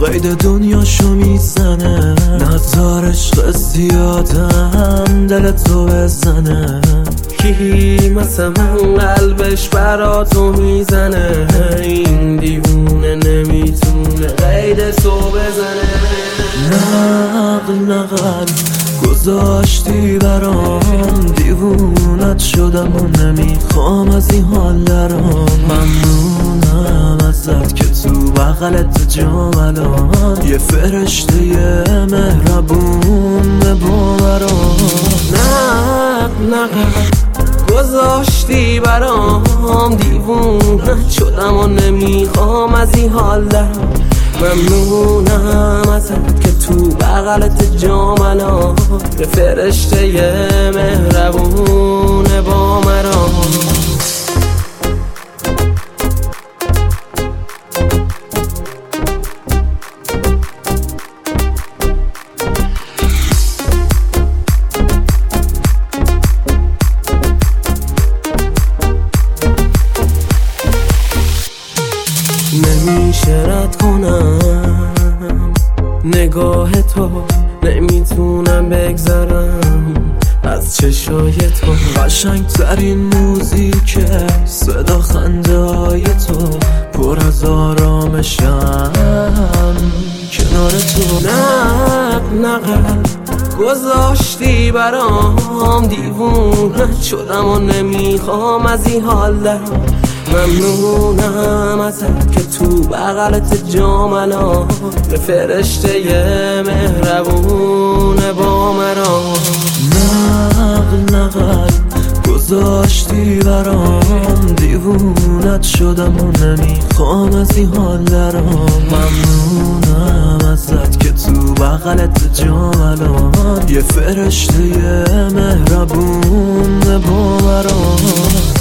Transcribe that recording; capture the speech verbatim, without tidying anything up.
قید دنیاشو میزنه، نظر عشق زیادم دل تو بزنه. کی مثل من قلبش برا تو میزنه، این دیوونه نمیتونه قید تو بزنه. نقل نقل گذاشتی برام، دیوونت شدم و نمیخوام از این حال درام. ممنونم ازت که تو بغلت جام الان یه فرشته مهربون با برام. نقل نقل گذاشتی برام، دیوونت شدم و نمیخوام از این حال درام. ممنونم ازت که تو بغلت جام الان یه فرشته مهربون با مرام. نمیشه رد کنم نگاه تو، نمیتونم بگذرم از چشای تو. قشنگ ترین موزیکه صدا خنده های تو، پر از آرامشم کنار تو. نقل نقل گذاشتی برام، دیوونت شدم و نمیخوام از این حال درام. ممنونم ازت که تو بغلت جام الان یه فرشته مهربون با مرام. نقل نقل گذاشتی برام، دیوونت شدم و نمیخوام از این حال درام. ممنونم ازت که تو بغلت جام الان یه فرشته مهربون با مرام.